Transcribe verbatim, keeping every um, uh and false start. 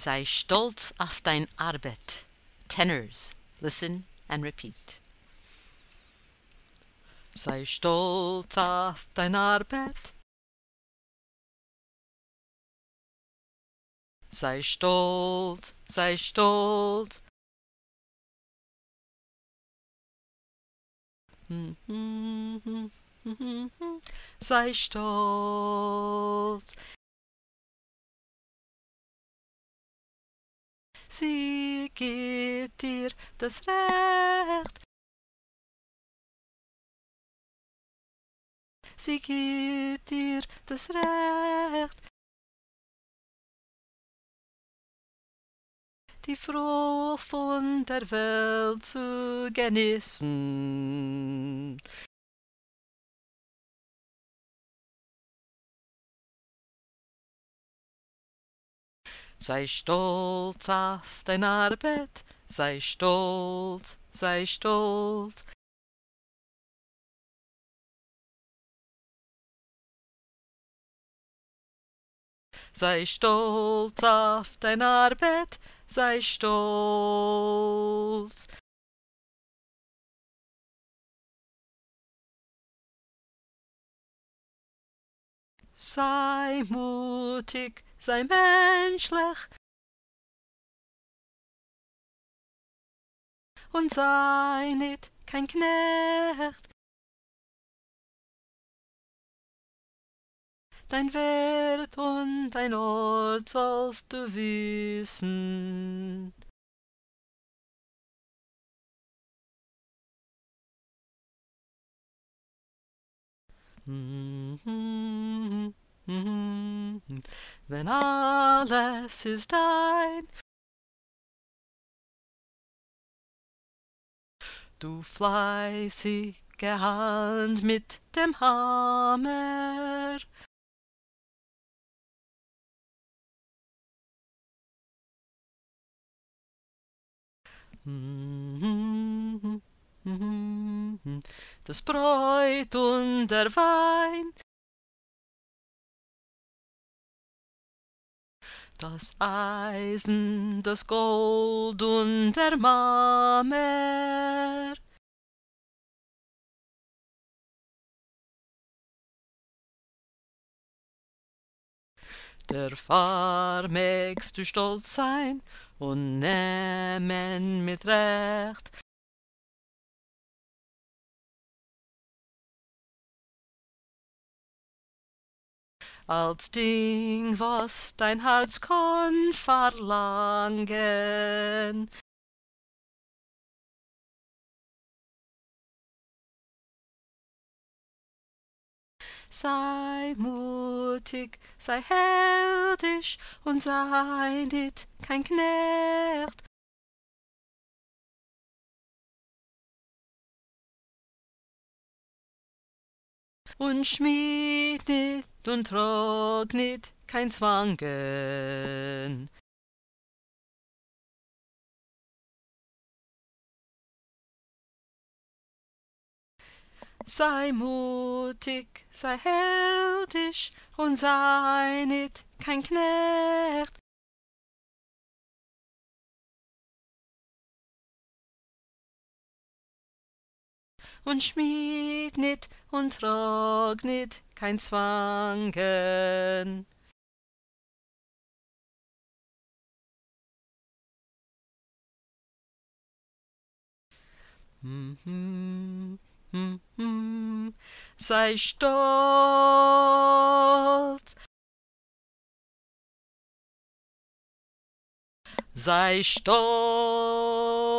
Sei stolz auf dein Arbeit. Tenors, listen and repeat. Sei stolz auf dein Arbeit. Sei stolz, sei stolz. Sei stolz. Sie gibt dir das Recht. Sie gibt dir das Recht. Die Frucht von der Welt zu genießen. Sei stolz auf deine Arbeit, sei stolz, sei stolz. Sei stolz auf deine Arbeit, sei stolz. Sei mutig, sei menschlich und sei nicht kein Knecht. Dein Wert und dein Ort sollst du wissen. Wenn alles ist dein, du fleißige Hand mit dem Hammer. Das Brot und der Wein, das Eisen, das Gold und der Marmer. Derfar magst du stolz sein und nehmen mit Recht. Als Ding, was dein Herz kann verlangen. Sei mutig, sei heldisch und sei nicht kein Knecht. Und schmied nicht und trag nicht kein Zwangen. Sei mutig, sei heldisch und sei nicht kein Knecht. Und schmied nicht und trag nicht kein Zwangen. Sei stolz, sei stolz.